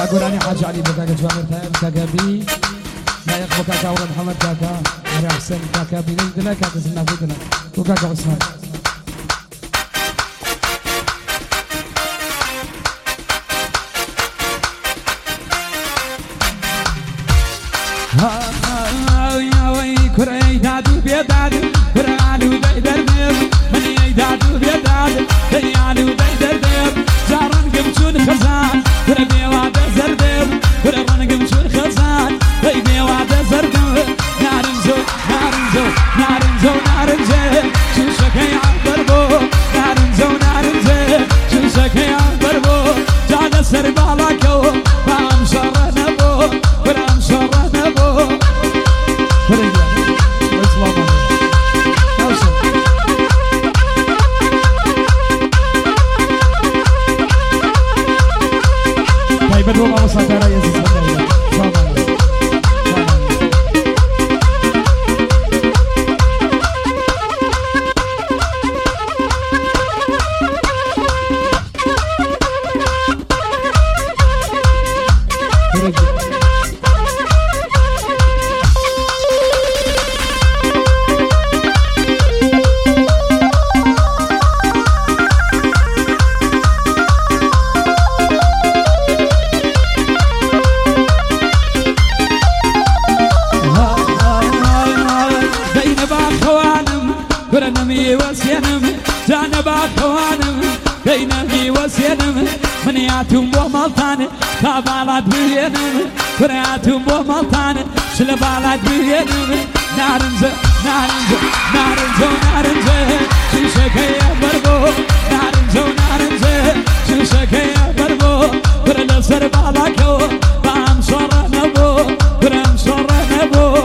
قراني حاج علي بكاكا جوامر تايم كاكا بي لا يخبو كاكا ورا محمد كاكا مري حسين كاكا بي دلا كاكا سنا دلا وكاكا عثمان يا وي كري دادو بيدادو كرالو بيدردم من يدادو بيدادو كرالو بيدردم جارن قمشون خزان كربي وعد زردم كرن قمشون خزان بيبي وعد زردم نارنزو نارنزو نارنزو نارنزو شو شكي عبربو نارنزو نارنزو شو شكي عبربو جعل سربالكو فام شرنبو فرام شرنبو بدو ما وصلت على يزيد كرياتهم وملطان كابالات بينهم كرياتهم وملطان شلبالات بينهم نارنزو نارنزو نارنزو نارنزو شوشكي بربو نارنزو نارنزو شوشكي بربو كرل سربالاكو بام شرنبو كرم شرنبو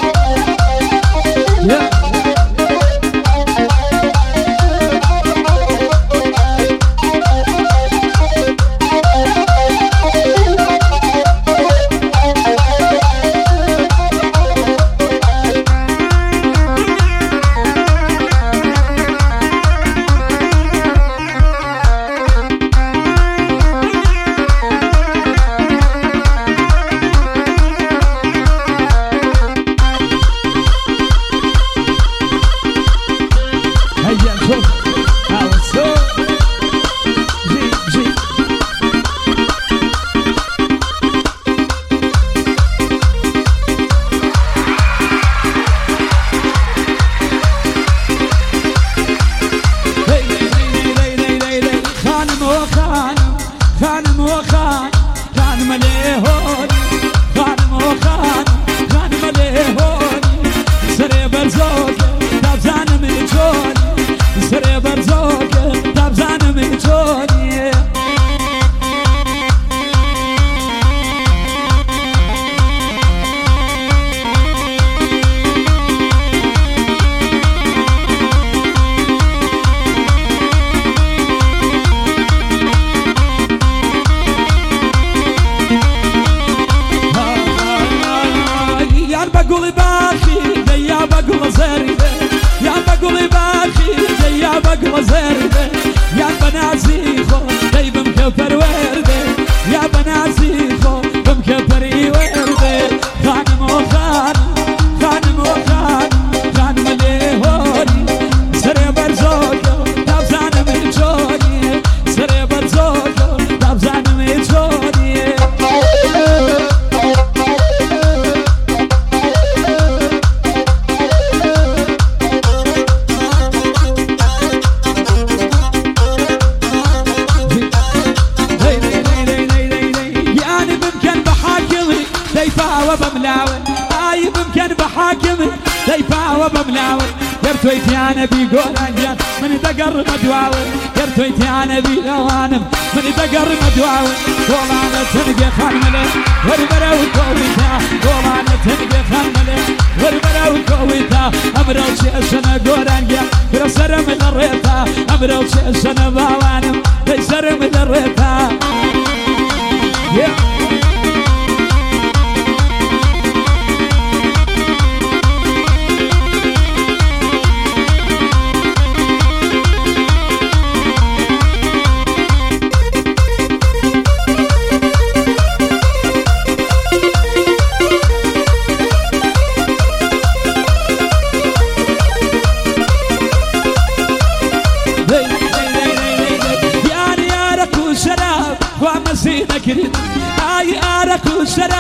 يرتويتي أنا بيقول أنجان من دقر مدواول يرتويتي أنا بيلوانم من دقر مدواول ولانا تنقي خانمله وربرا وكويتا ولانا تنقي خانمله وربرا وكويتا أمرو شيشنا قورانجا كرسر من الريتا أمرو شيشنا باوانم كرسر من الريتا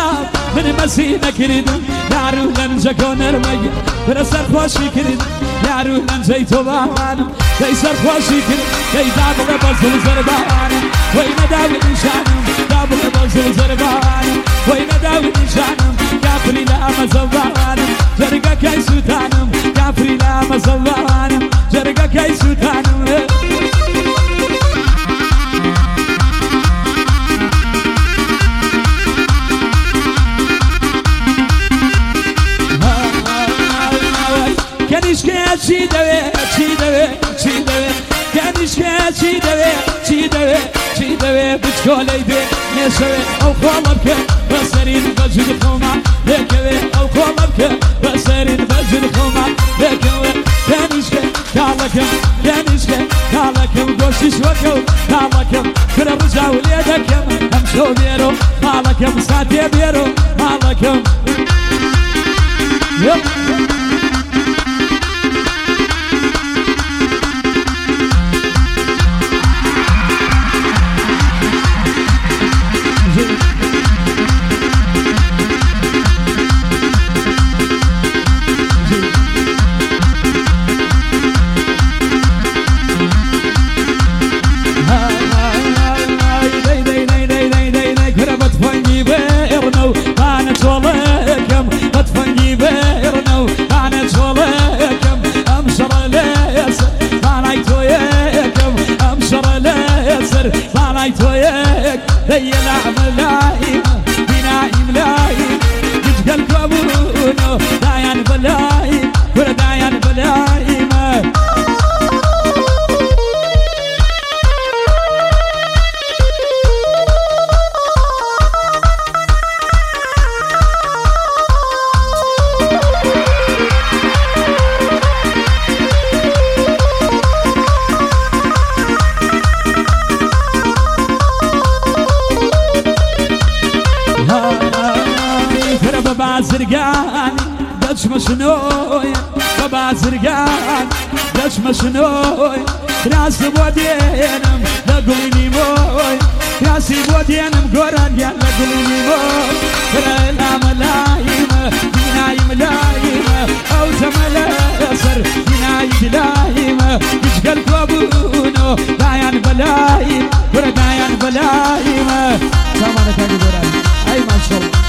جلاب من مسينا كردم يارو لنجا نرمي برسر خوشي كردم يارو لنجي توبانم تيسر خوشي كردم تي دابل بزل زربانم وين داوي نشانم دابل بزل زربانم وين داوي نشانم كافري لا مزبانم جرقا كاي سوتانم كافري لا مزبانم جرقا كاي سوتانم چی دوه چی دوه بچکالی ده نشوه او خوالم که بسرین بجد خوما بکوه او خوالم که بسرین بجد خوما بکوه دانشکه کالکم گوشش وکو کالکم کرا رجاو لیدکم همشو بیرو مالکم ساتی بیرو مالکم دينا ملايم بنايم لايم يجقل قبونه دايان بلايم كل دايان بلايم بازرگان دش مشنوی بازرگان دش مشنوی راس بودینم لگوینی موی راسی بودینم گوران یا لگوینی موی کرلا ملایم بینایم لایم او زملا سر بینایم لایم یجگل قبونو دایان بلایم ور دایان بلایم سامانه تاگی برای ای ماشاءالله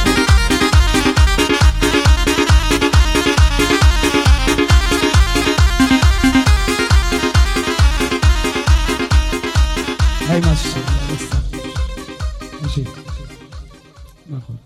هاي ماشي ماشي